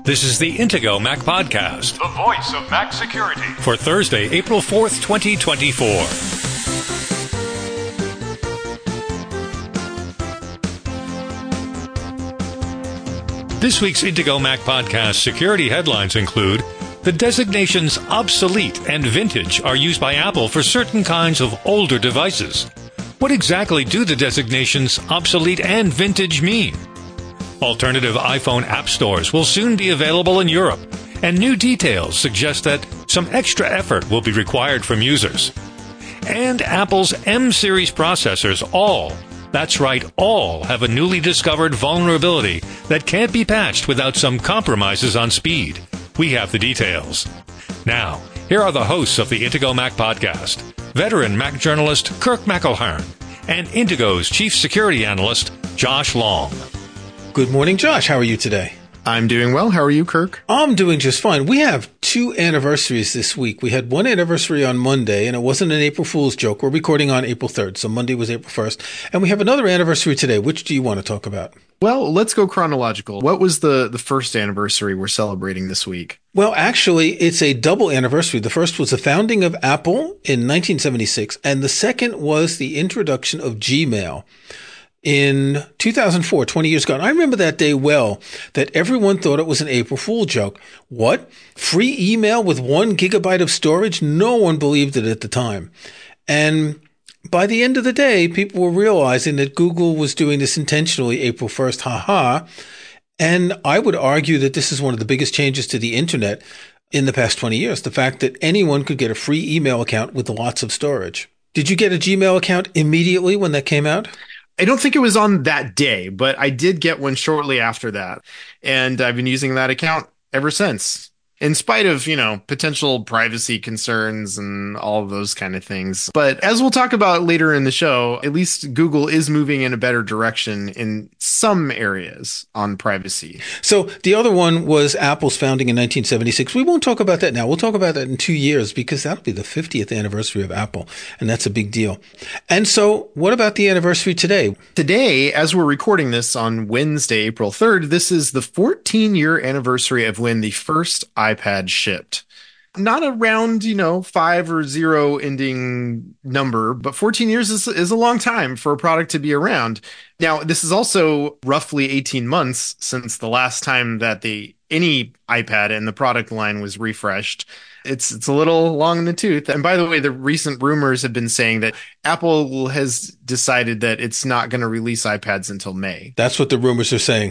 This is the Intego Mac Podcast, the voice of Mac security, for Thursday, April 4th, 2024. This week's Intego Mac Podcast security headlines include: the designations obsolete and vintage are used by Apple for certain kinds of older devices. What exactly do the designations obsolete and vintage mean? Alternative iPhone app stores will soon be available in Europe, and new details suggest that some extra effort will be required from users. And Apple's M series processors that's right, all have a newly discovered vulnerability that can't be patched without some compromises on speed. We have the details. Now, here are the hosts of the Intego Mac Podcast, veteran Mac journalist Kirk McElhearn and Intego's chief security analyst Josh Long. Good morning, Josh. How are you today? I'm doing well. How are you, Kirk? I'm doing just fine. We have two anniversaries this week. We had one anniversary on Monday, and it wasn't an April Fool's joke. We're recording on April 3rd, so Monday was April 1st. And we have another anniversary today. Which do you want to talk about? Well, let's go chronological. What was the first anniversary we're celebrating this week? Well, actually, it's a double anniversary. The first was the founding of Apple in 1976, and the second was the introduction of Gmail in 2004, 20 years ago. And I remember that day well, that everyone thought it was an April Fool joke. What? Free email with 1 gigabyte of storage? No one believed it at the time. And by the end of the day, people were realizing that Google was doing this intentionally, April 1st, haha. And I would argue that this is one of the biggest changes to the internet in the past 20 years. The fact that anyone could get a free email account with lots of storage. Did you get a Gmail account immediately when that came out? I don't think it was on that day, but I did get one shortly after that. And I've been using that account ever since, in spite of, potential privacy concerns and all of those kind of things. But as we'll talk about later in the show, at least Google is moving in a better direction in some areas on privacy. So the other one was Apple's founding in 1976. We won't talk about that now. We'll talk about that in 2 years because that'll be the 50th anniversary of Apple. And that's a big deal. And so what about the anniversary today? Today, as we're recording this on Wednesday, April 3rd, this is the 14-year anniversary of when the first iPad shipped. Not a round, 5 or 0 ending number, but 14 years is a long time for a product to be around. Now, this is also roughly 18 months since the last time that any iPad in the product line was refreshed. It's a little long in the tooth. And by the way, the recent rumors have been saying that Apple has decided that it's not going to release iPads until May. That's what the rumors are saying.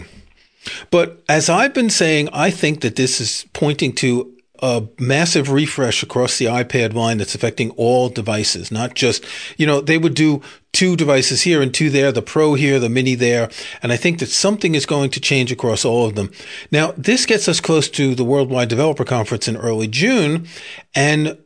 But as I've been saying, I think that this is pointing to a massive refresh across the iPad line that's affecting all devices, not just, they would do 2 devices here and 2 there, the Pro here, the Mini there. And I think that something is going to change across all of them. Now, this gets us close to the Worldwide Developer Conference in early June. And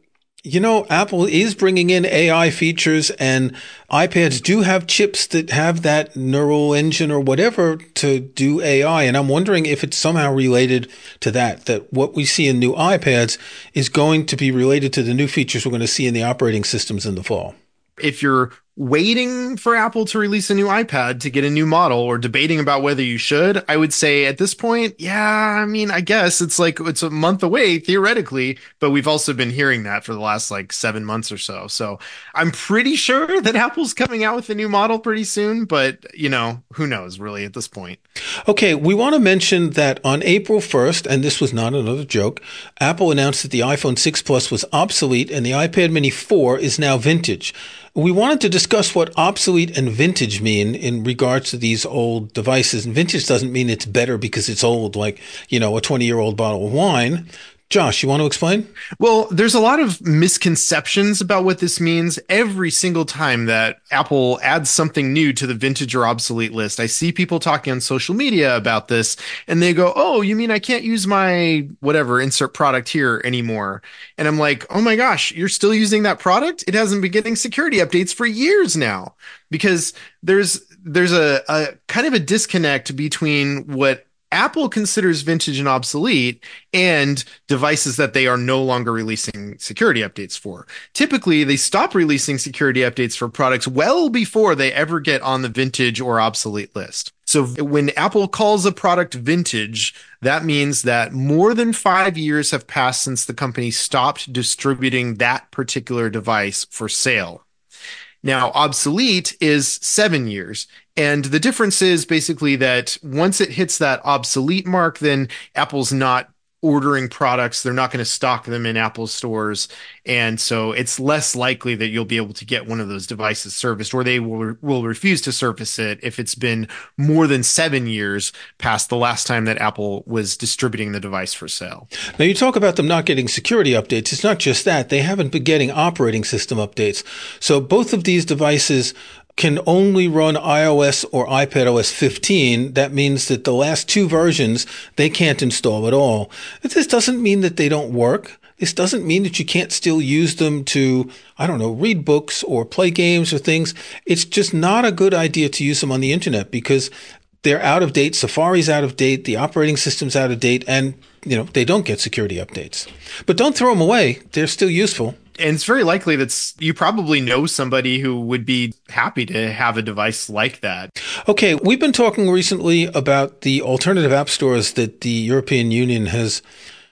Apple is bringing in AI features, and iPads do have chips that have that neural engine or whatever to do AI. And I'm wondering if it's somehow related to that what we see in new iPads is going to be related to the new features we're going to see in the operating systems in the fall. If you're waiting for Apple to release a new iPad to get a new model or debating about whether you should, I would say at this point, I guess it's a month away theoretically, but we've also been hearing that for the last 7 months or so. So I'm pretty sure that Apple's coming out with a new model pretty soon, but who knows really at this point. Okay, we want to mention that on April 1st, and this was not another joke, Apple announced that the iPhone 6 Plus was obsolete and the iPad Mini 4 is now vintage. We wanted to discuss what obsolete and vintage mean in regards to these old devices. And vintage doesn't mean it's better because it's old, like, a 20-year-old bottle of wine. Josh, you want to explain? Well, there's a lot of misconceptions about what this means. Every single time that Apple adds something new to the vintage or obsolete list, I see people talking on social media about this, and they go, "Oh, you mean I can't use my whatever, insert product here anymore?" And I'm like, "Oh my gosh, you're still using that product? It hasn't been getting security updates for years now." Because there's a kind of a disconnect between what Apple considers vintage and obsolete and devices that they are no longer releasing security updates for. Typically, they stop releasing security updates for products well before they ever get on the vintage or obsolete list. So when Apple calls a product vintage, that means that more than 5 years have passed since the company stopped distributing that particular device for sale. Now, obsolete is 7 years. And the difference is basically that once it hits that obsolete mark, then Apple's not ordering products. They're not going to stock them in Apple stores. And so it's less likely that you'll be able to get one of those devices serviced, or they will refuse to service it if it's been more than 7 years past the last time that Apple was distributing the device for sale. Now, you talk about them not getting security updates. It's not just that. They haven't been getting operating system updates. So both of these devices can only run iOS or iPadOS 15. That means that the last two versions, they can't install at all. This doesn't mean that they don't work. This doesn't mean that you can't still use them to, I don't know, read books or play games or things. It's just not a good idea to use them on the internet because they're out of date. Safari's out of date. The operating system's out of date. And, they don't get security updates. But don't throw them away. They're still useful. And it's very likely that you probably know somebody who would be happy to have a device like that. Okay, we've been talking recently about the alternative app stores that the European Union has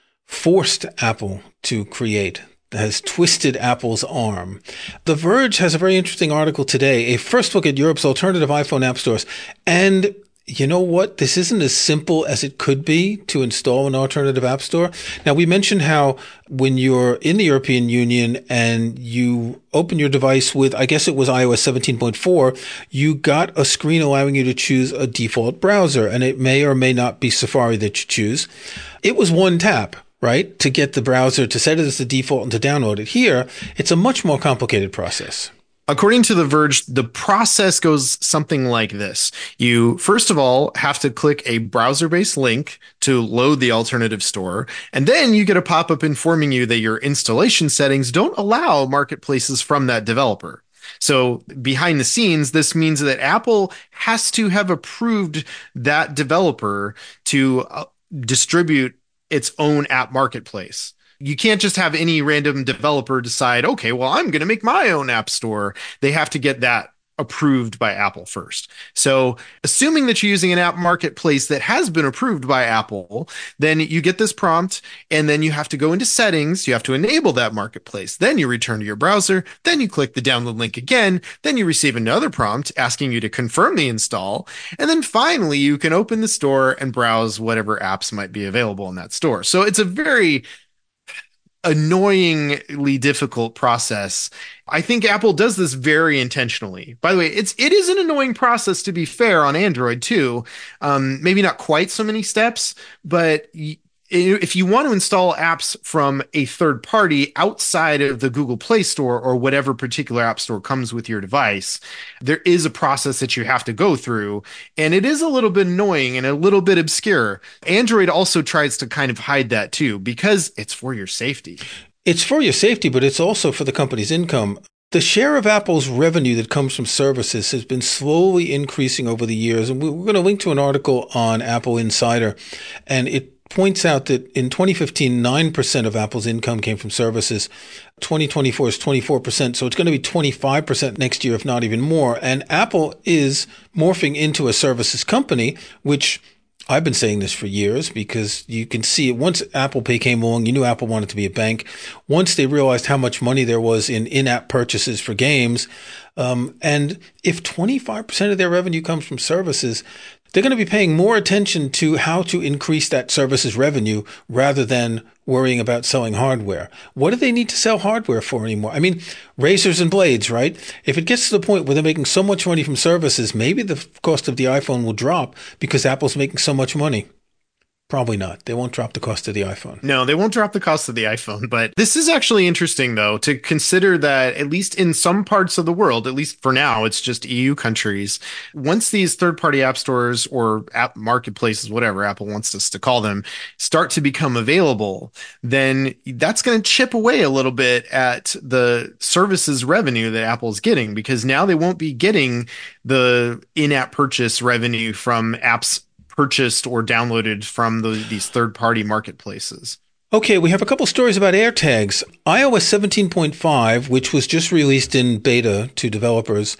forced Apple to create, has twisted Apple's arm. The Verge has a very interesting article today, a first look at Europe's alternative iPhone app stores. And you know what? This isn't as simple as it could be to install an alternative app store. Now, we mentioned how when you're in the European Union and you open your device with, I guess it was iOS 17.4, you got a screen allowing you to choose a default browser, and it may or may not be Safari that you choose. It was one tap, right, to get the browser to set it as the default and to download it. Here, it's a much more complicated process. According to The Verge, the process goes something like this. You, first of all, have to click a browser-based link to load the alternative store, and then you get a pop-up informing you that your installation settings don't allow marketplaces from that developer. So behind the scenes, this means that Apple has to have approved that developer to distribute its own app marketplace. You can't just have any random developer decide, okay, well, I'm going to make my own app store. They have to get that approved by Apple first. So assuming that you're using an app marketplace that has been approved by Apple, then you get this prompt and then you have to go into settings. You have to enable that marketplace. Then you return to your browser. Then you click the download link again. Then you receive another prompt asking you to confirm the install. And then finally, you can open the store and browse whatever apps might be available in that store. So it's a very annoyingly difficult process. I think Apple does this very intentionally. By the way, it is an annoying process, to be fair, on Android too. Maybe not quite so many steps, but if you want to install apps from a third party outside of the Google Play Store or whatever particular app store comes with your device, there is a process that you have to go through, and it is a little bit annoying and a little bit obscure. Android also tries to kind of hide that too, because it's for your safety. It's for your safety, but it's also for the company's income. The share of Apple's revenue that comes from services has been slowly increasing over the years, and we're going to link to an article on Apple Insider, and it points out that in 2015, 9% of Apple's income came from services. 2024 is 24%, so it's going to be 25% next year, if not even more. And Apple is morphing into a services company, which I've been saying this for years because you can see it. Once Apple Pay came along, you knew Apple wanted to be a bank. Once they realized how much money there was in in-app purchases for games, and if 25% of their revenue comes from services, they're going to be paying more attention to how to increase that services revenue rather than worrying about selling hardware. What do they need to sell hardware for anymore? I mean, razors and blades, right? If it gets to the point where they're making so much money from services, maybe the cost of the iPhone will drop because Apple's making so much money. Probably not. They won't drop the cost of the iPhone. No, they won't drop the cost of the iPhone. But this is actually interesting, though, to consider that at least in some parts of the world, at least for now, it's just EU countries. Once these third-party app stores or app marketplaces, whatever Apple wants us to call them, start to become available, then that's going to chip away a little bit at the services revenue that Apple's getting, because now they won't be getting the in-app purchase revenue from apps purchased or downloaded from these third-party marketplaces. Okay, we have a couple stories about AirTags. iOS 17.5, which was just released in beta to developers,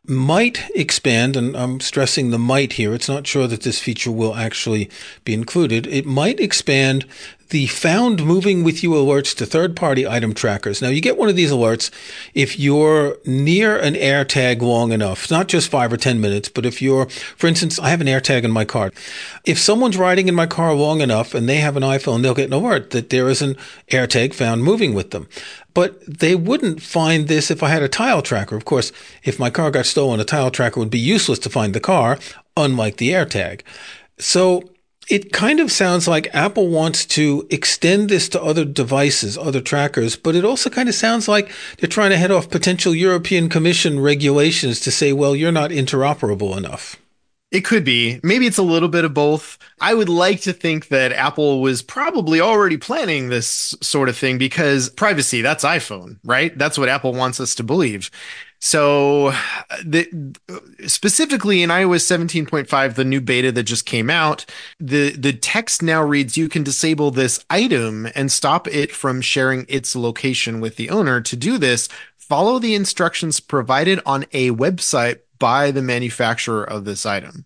might expand, and I'm stressing the might here. It's not sure that this feature will actually be included. It might expand the found moving with you alerts to third-party item trackers. Now, you get one of these alerts if you're near an AirTag long enough, not just 5 or 10 minutes, but if you're, for instance, I have an AirTag in my car. If someone's riding in my car long enough and they have an iPhone, they'll get an alert that there is an AirTag found moving with them. But they wouldn't find this if I had a tile tracker. Of course, if my car got stolen, a tile tracker would be useless to find the car, unlike the AirTag. So it kind of sounds like Apple wants to extend this to other devices, other trackers, but it also kind of sounds like they're trying to head off potential European Commission regulations to say, well, you're not interoperable enough. It could be. Maybe it's a little bit of both. I would like to think that Apple was probably already planning this sort of thing because privacy, that's iPhone, right? That's what Apple wants us to believe. So specifically in iOS 17.5, the new beta that just came out, the text now reads, you can disable this item and stop it from sharing its location with the owner. To do this, follow the instructions provided on a website by the manufacturer of this item.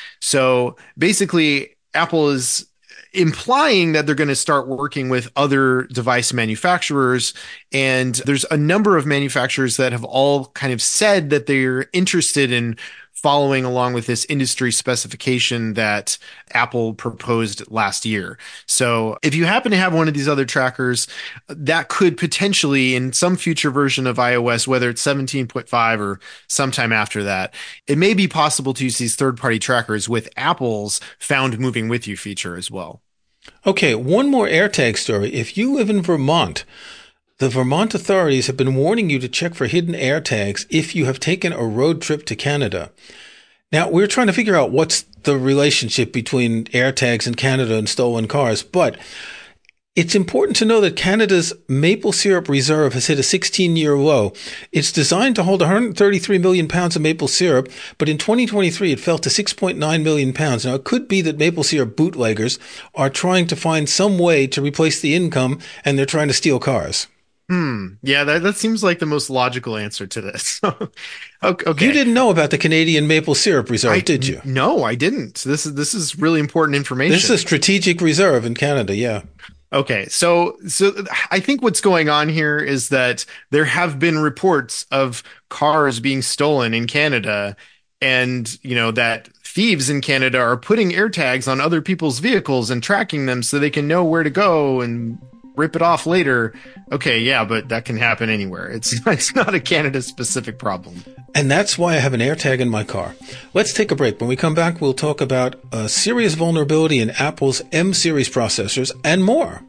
So basically, Apple is implying that they're going to start working with other device manufacturers. And there's a number of manufacturers that have all kind of said that they're interested in following along with this industry specification that Apple proposed last year. So if you happen to have one of these other trackers, that could potentially, in some future version of iOS, whether it's 17.5 or sometime after that, it may be possible to use these third-party trackers with Apple's Found Moving With You feature as well. Okay, one more AirTag story. If you live in Vermont, the Vermont authorities have been warning you to check for hidden AirTags if you have taken a road trip to Canada. Now, we're trying to figure out what's the relationship between AirTags in Canada and stolen cars, but it's important to know that Canada's maple syrup reserve has hit a 16-year low. It's designed to hold 133 million pounds of maple syrup, but in 2023 it fell to 6.9 million pounds. Now, it could be that maple syrup bootleggers are trying to find some way to replace the income, and they're trying to steal cars. Yeah, that seems like the most logical answer to this. Okay. You didn't know about the Canadian Maple Syrup Reserve, did you? No, I didn't. This is really important information. This is a strategic reserve in Canada, yeah. Okay, so I think what's going on here is that there have been reports of cars being stolen in Canada, and that thieves in Canada are putting AirTags on other people's vehicles and tracking them so they can know where to go and rip it off later. Okay, yeah, but that can happen anywhere. It's not a Canada-specific problem. And that's why I have an AirTag in my car. Let's take a break. When we come back, we'll talk about a serious vulnerability in Apple's M-series processors and more.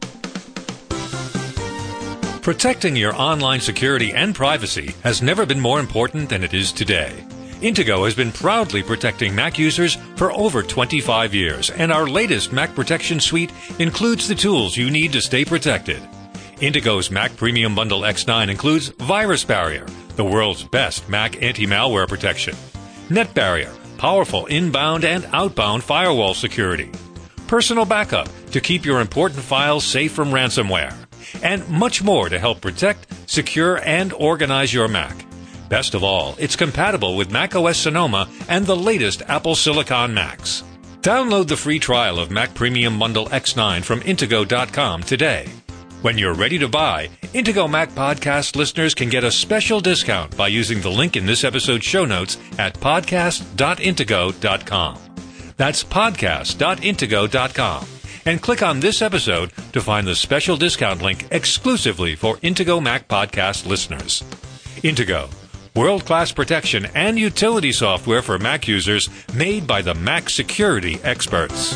Protecting your online security and privacy has never been more important than it is today. Intego has been proudly protecting Mac users for over 25 years, and our latest Mac Protection Suite includes the tools you need to stay protected. Intego's Mac Premium Bundle X9 includes Virus Barrier, the world's best Mac anti-malware protection; Net Barrier, powerful inbound and outbound firewall security; Personal Backup, to keep your important files safe from ransomware; and much more to help protect, secure, and organize your Mac. Best of all, it's compatible with macOS Sonoma and the latest Apple Silicon Macs. Download the free trial of Mac Premium Bundle X9 from Intego.com today. When you're ready to buy, Intego Mac Podcast listeners can get a special discount by using the link in this episode's show notes at podcast.intego.com. That's podcast.intego.com. And click on this episode to find the special discount link exclusively for Intego Mac Podcast listeners. Intego, world-class protection and utility software for Mac users made by the Mac security experts.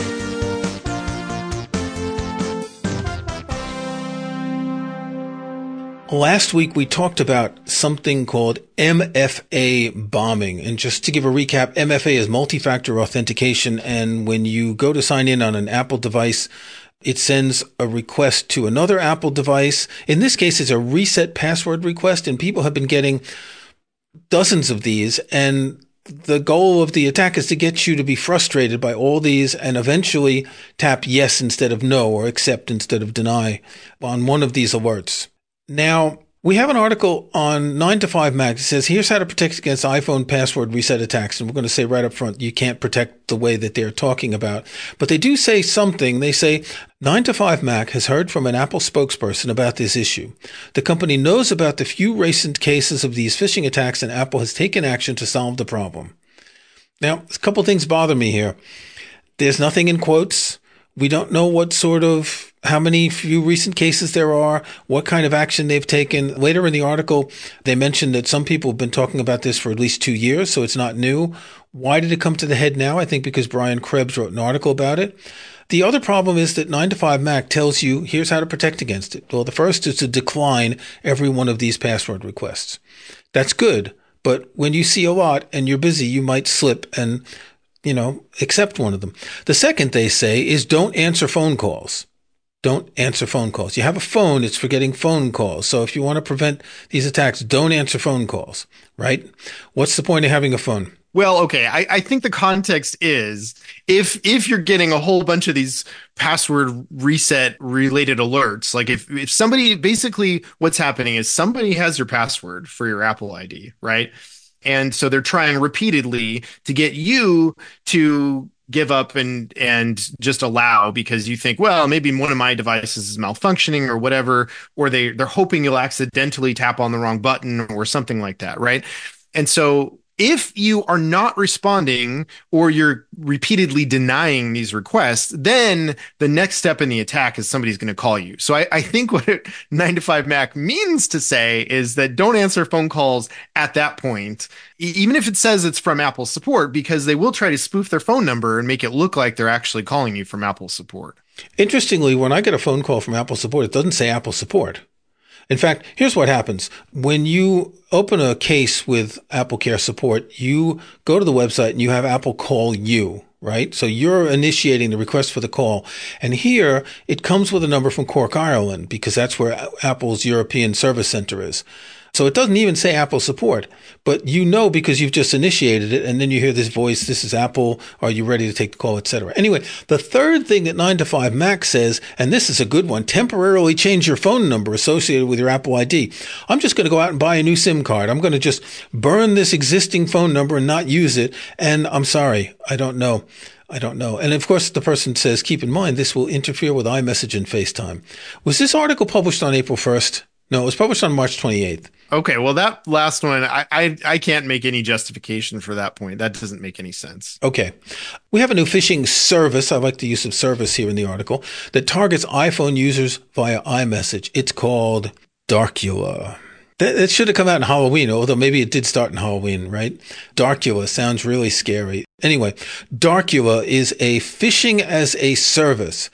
Last week, we talked about something called MFA bombing. And just to give a recap, MFA is multi-factor authentication. And when you go to sign in on an Apple device, it sends a request to another Apple device. In this case, it's a reset password request, and people have been getting dozens of these. And the goal of the attack is to get you to be frustrated by all these and eventually tap yes instead of no, or accept instead of deny on one of these alerts. Now, We have an article on 9 to 5 Mac that says, here's how to protect against iPhone password reset attacks. And we're going to say right up front, you can't protect the way that they're talking about. But they do say something. They say 9 to 5 Mac has heard from an Apple spokesperson about this issue. The company knows about the few recent cases of these phishing attacks, and Apple has taken action to solve the problem. Now, a couple things bother me here. There's nothing in quotes. We don't know how many few recent cases there are, what kind of action they've taken. Later in the article, they mentioned that some people have been talking about this for at least 2 years, so it's not new. Why did it come to the head now? I think because Brian Krebs wrote an article about it. The other problem is that 9 to 5 Mac tells you, here's how to protect against it. Well, the first is to decline every one of these password requests. That's good, but when you see a lot and you're busy, you might slip and accept one of them. The second, they say, is don't answer phone calls. Don't answer phone calls. You have a phone, it's for getting phone calls. So if you want to prevent these attacks, don't answer phone calls, right? What's the point of having a phone? Well, okay. I think the context is if you're getting a whole bunch of these password reset related alerts, like if somebody, basically what's happening is somebody has your password for your Apple ID, right? And so they're trying repeatedly to get you to give up and just allow, because you think, well, maybe one of my devices is malfunctioning or whatever, or they're hoping you'll accidentally tap on the wrong button or something like that, right? And so if you are not responding or you're repeatedly denying these requests, then the next step in the attack is somebody's going to call you. So I think what 9 to 5 Mac means to say is that don't answer phone calls at that point, even if it says it's from Apple support, because they will try to spoof their phone number and make it look like they're actually calling you from Apple support. Interestingly, when I get a phone call from Apple support, it doesn't say Apple support. In fact, here's what happens. When you open a case with AppleCare support, you go to the website and you have Apple call you, right? So you're initiating the request for the call. And here it comes with a number from Cork, Ireland, because that's where Apple's European Service Center is. So it doesn't even say Apple support, but because you've just initiated it, and then you hear this voice, this is Apple, are you ready to take the call, etc. Anyway, the third thing that 9 to 5 Mac says, and this is a good one, temporarily change your phone number associated with your Apple ID. I'm just going to go out and buy a new SIM card. I'm going to just burn this existing phone number and not use it, and I'm sorry, I don't know. And of course, the person says, keep in mind, this will interfere with iMessage and FaceTime. Was this article published on April 1st? No, it was published on March 28th. Okay, well, that last one, I can't make any justification for that point. That doesn't make any sense. Okay. We have a new phishing service, I like the use of service here in the article, that targets iPhone users via iMessage. It's called Darkula. That should have come out in Halloween, although maybe it did start in Halloween, right? Darkula sounds really scary. Anyway, Darkula is a phishing as a service,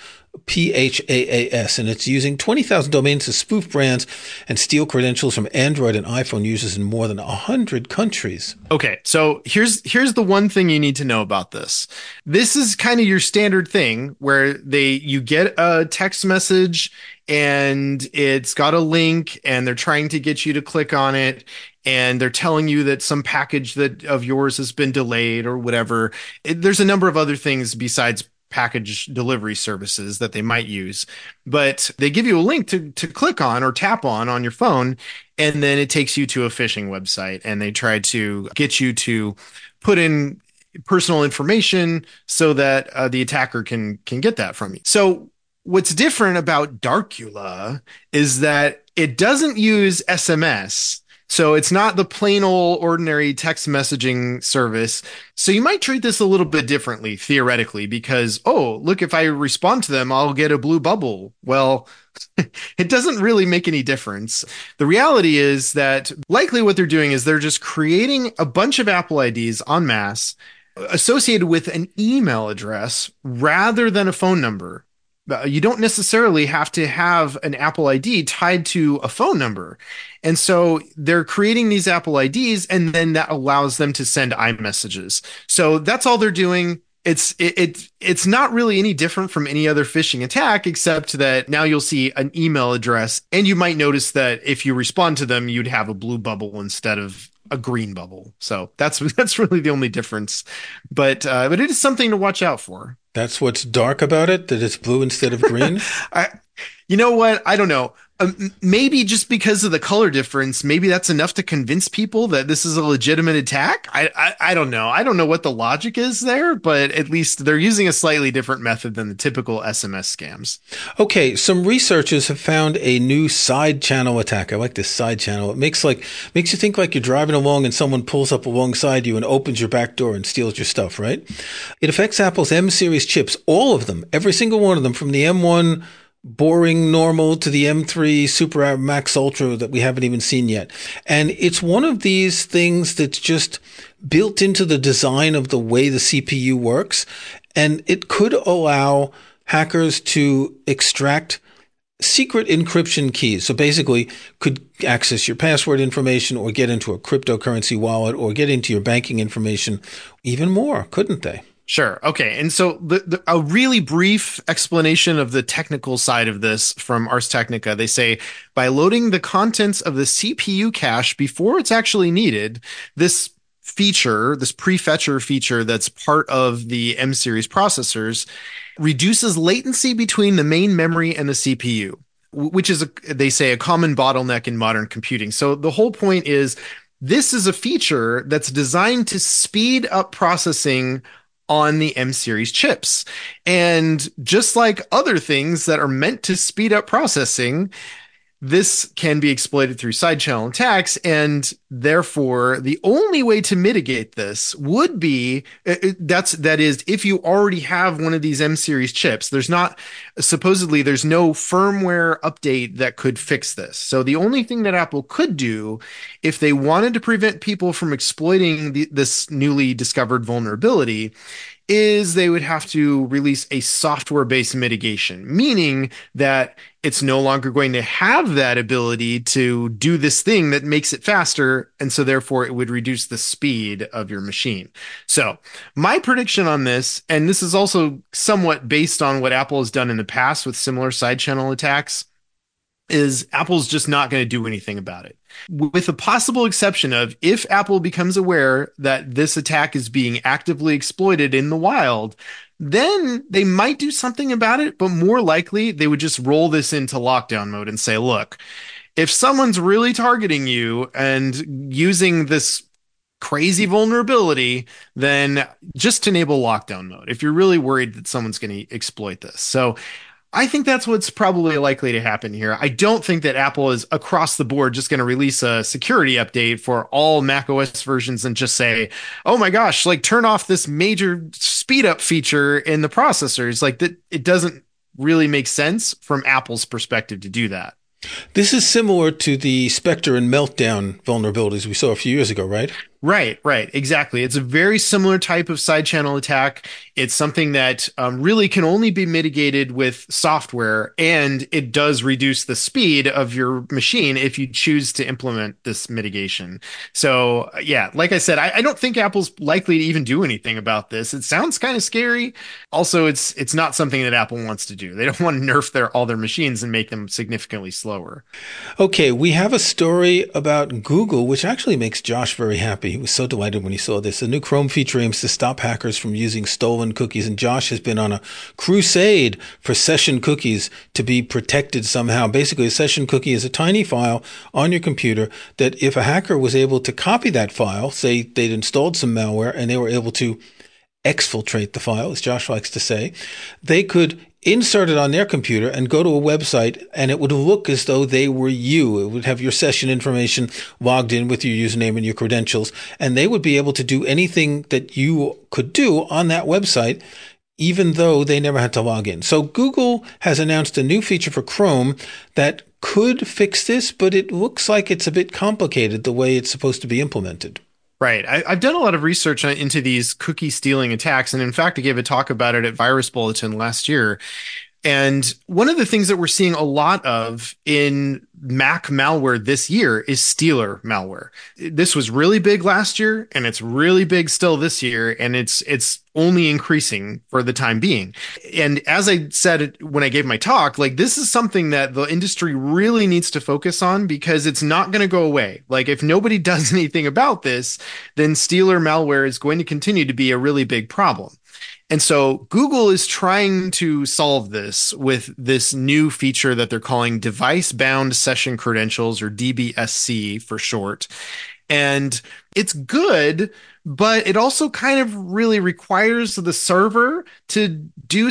PHAAS, and it's using 20,000 domains to spoof brands and steal credentials from Android and iPhone users in more than 100 countries. Okay, so here's the one thing you need to know about this. This is kind of your standard thing where you get a text message and it's got a link and they're trying to get you to click on it, and they're telling you that some package of yours has been delayed or whatever. There's a number of other things besides package delivery services that they might use, but they give you a link to click on or tap on your phone, and then it takes you to a phishing website, and they try to get you to put in personal information so that the attacker can get that from you. So what's different about Darkula is that it doesn't use SMS. So it's not the plain old ordinary text messaging service. So you might treat this a little bit differently, theoretically, because, oh, look, if I respond to them, I'll get a blue bubble. Well, it doesn't really make any difference. The reality is that likely what they're doing is they're just creating a bunch of Apple IDs en masse associated with an email address rather than a phone number. You don't necessarily have to have an Apple ID tied to a phone number. And so they're creating these Apple IDs, and then that allows them to send iMessages. So that's all they're doing. It's not really any different from any other phishing attack, except that now you'll see an email address, and you might notice that if you respond to them, you'd have a blue bubble instead of a green bubble. So that's really the only difference. But it is something to watch out for. That's what's dark about it, that it's blue instead of green? You know what? I don't know. Maybe just because of the color difference, maybe that's enough to convince people that this is a legitimate attack. I don't know. I don't know what the logic is there, but at least they're using a slightly different method than the typical SMS scams. Okay, some researchers have found a new side channel attack. I like this side channel. It makes you think like you're driving along and someone pulls up alongside you and opens your back door and steals your stuff, right? It affects Apple's M series chips, all of them, every single one of them, from the M1 boring normal to the M3 Super Max Ultra that we haven't even seen yet. And it's one of these things that's just built into the design of the way the CPU works. And it could allow hackers to extract secret encryption keys. So basically could access your password information or get into a cryptocurrency wallet or get into your banking information even more, couldn't they? Sure. Okay. And so a really brief explanation of the technical side of this from Ars Technica. They say by loading the contents of the CPU cache before it's actually needed, this feature, this prefetcher feature that's part of the M series processors, reduces latency between the main memory and the CPU, which is, they say, a common bottleneck in modern computing. So the whole point is this is a feature that's designed to speed up processing on the M series chips. And just like other things that are meant to speed up processing, this can be exploited through side channel attacks. And therefore, the only way to mitigate this would be that is, if you already have one of these M series chips, there's no firmware update that could fix this. So the only thing that Apple could do if they wanted to prevent people from exploiting this newly discovered vulnerability is they would have to release a software-based mitigation, meaning that it's no longer going to have that ability to do this thing that makes it faster, and so therefore it would reduce the speed of your machine. So my prediction on this, and this is also somewhat based on what Apple has done in the past with similar side channel attacks, is Apple's just not going to do anything about it. With the possible exception of if Apple becomes aware that this attack is being actively exploited in the wild, then they might do something about it, but more likely they would just roll this into lockdown mode and say, look, if someone's really targeting you and using this crazy vulnerability, then just enable lockdown mode if you're really worried that someone's going to exploit this. So I think that's what's probably likely to happen here. I don't think that Apple is across the board just going to release a security update for all macOS versions and just say, oh my gosh, like turn off this major speed up feature in the processors. Like that, it doesn't really make sense from Apple's perspective to do that. This is similar to the Spectre and Meltdown vulnerabilities we saw a few years ago, right? Right, exactly. It's a very similar type of side channel attack. It's something that really can only be mitigated with software, and it does reduce the speed of your machine if you choose to implement this mitigation. So yeah, like I said, I don't think Apple's likely to even do anything about this. It sounds kind of scary. Also, it's not something that Apple wants to do. They don't want to nerf all their machines and make them significantly slower. Okay, we have a story about Google, which actually makes Josh very happy. He was so delighted when he saw this. The new Chrome feature aims to stop hackers from using stolen cookies, and Josh has been on a crusade for session cookies to be protected somehow. Basically, a session cookie is a tiny file on your computer that if a hacker was able to copy that file, say they'd installed some malware and they were able to exfiltrate the file, as Josh likes to say, they could insert it on their computer and go to a website, and it would look as though they were you. It would have your session information logged in with your username and your credentials, and they would be able to do anything that you could do on that website, even though they never had to log in. So Google has announced a new feature for Chrome that could fix this, but it looks like it's a bit complicated the way it's supposed to be implemented. Right. I've done a lot of research into these cookie stealing attacks. And in fact, I gave a talk about it at Virus Bulletin last year. And one of the things that we're seeing a lot of in Mac malware this year is stealer malware. This was really big last year, and it's really big still this year, and it's only increasing for the time being. And as I said when I gave my talk, like this is something that the industry really needs to focus on because it's not going to go away. Like if nobody does anything about this, then stealer malware is going to continue to be a really big problem. And so Google is trying to solve this with this new feature that they're calling device-bound session credentials, or DBSC for short. And it's good, but it also kind of really requires the server to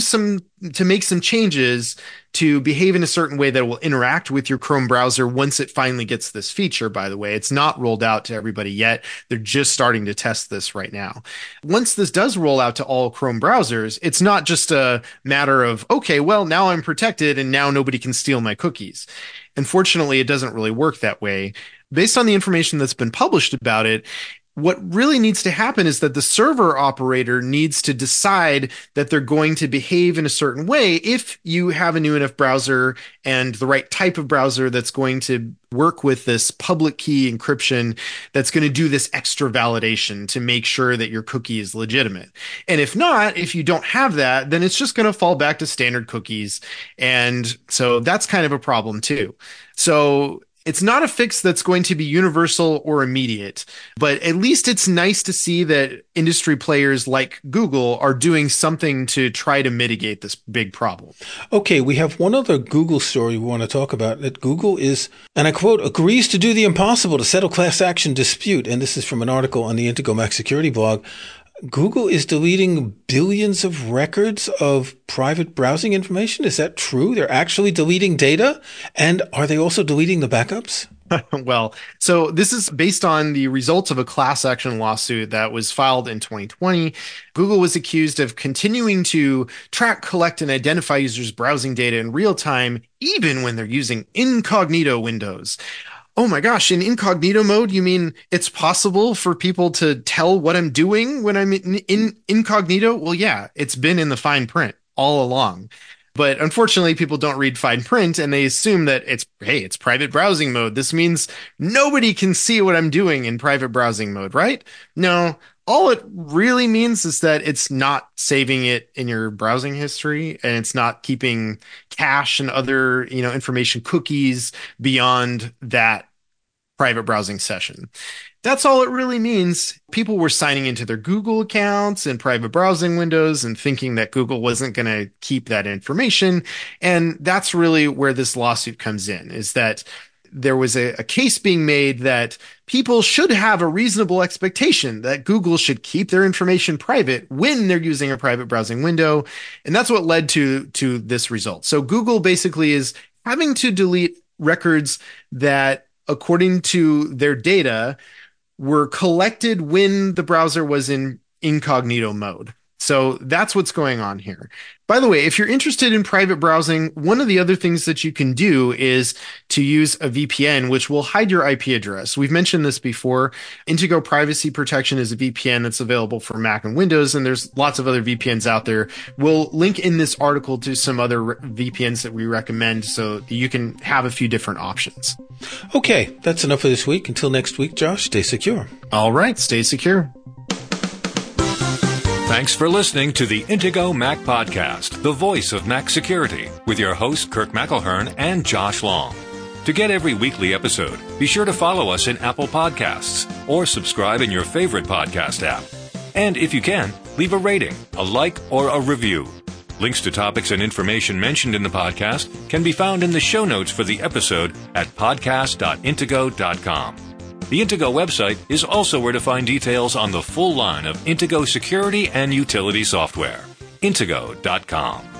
make some changes to behave in a certain way that will interact with your Chrome browser once it finally gets this feature, by the way. It's not rolled out to everybody yet. They're just starting to test this right now. Once this does roll out to all Chrome browsers, it's not just a matter of, okay, well, now I'm protected and now nobody can steal my cookies. Unfortunately, it doesn't really work that way. Based on the information that's been published about it, what really needs to happen is that the server operator needs to decide that they're going to behave in a certain way if you have a new enough browser and the right type of browser that's going to work with this public key encryption that's going to do this extra validation to make sure that your cookie is legitimate. And if not, if you don't have that, then it's just going to fall back to standard cookies. And so that's kind of a problem too. So it's not a fix that's going to be universal or immediate, but at least it's nice to see that industry players like Google are doing something to try to mitigate this big problem. Okay, we have one other Google story we want to talk about, that Google is, and I quote, agrees to do the impossible to settle class action dispute. And this is from an article on the Intego Mac Security blog. Google is deleting billions of records of private browsing information. Is that true? They're actually deleting data? And are they also deleting the backups? Well, so this is based on the results of a class action lawsuit that was filed in 2020. Google was accused of continuing to track, collect, and identify users' browsing data in real time, even when they're using incognito windows. Oh my gosh, in incognito mode, you mean it's possible for people to tell what I'm doing when I'm in incognito? Well, yeah, it's been in the fine print all along. But unfortunately, people don't read fine print and they assume that it's private browsing mode. This means nobody can see what I'm doing in private browsing mode, right? No, all it really means is that it's not saving it in your browsing history and it's not keeping cache and other, information cookies beyond that private browsing session. That's all it really means. People were signing into their Google accounts and private browsing windows and thinking that Google wasn't going to keep that information. And that's really where this lawsuit comes in, is that there was a case being made that people should have a reasonable expectation that Google should keep their information private when they're using a private browsing window. And that's what led to this result. So Google basically is having to delete records that, according to their data, were collected when the browser was in incognito mode. So that's what's going on here. By the way, if you're interested in private browsing, one of the other things that you can do is to use a VPN, which will hide your IP address. We've mentioned this before. Intego Privacy Protection is a VPN that's available for Mac and Windows, and there's lots of other VPNs out there. We'll link in this article to some other VPNs that we recommend so that you can have a few different options. Okay, that's enough for this week. Until next week, Josh, stay secure. All right, stay secure. Thanks for listening to the Intego Mac Podcast, the voice of Mac security, with your hosts Kirk McElhearn and Josh Long. To get every weekly episode, be sure to follow us in Apple Podcasts or subscribe in your favorite podcast app. And if you can, leave a rating, a like, or a review. Links to topics and information mentioned in the podcast can be found in the show notes for the episode at podcast.intego.com. The Intego website is also where to find details on the full line of Intego security and utility software. Intego.com.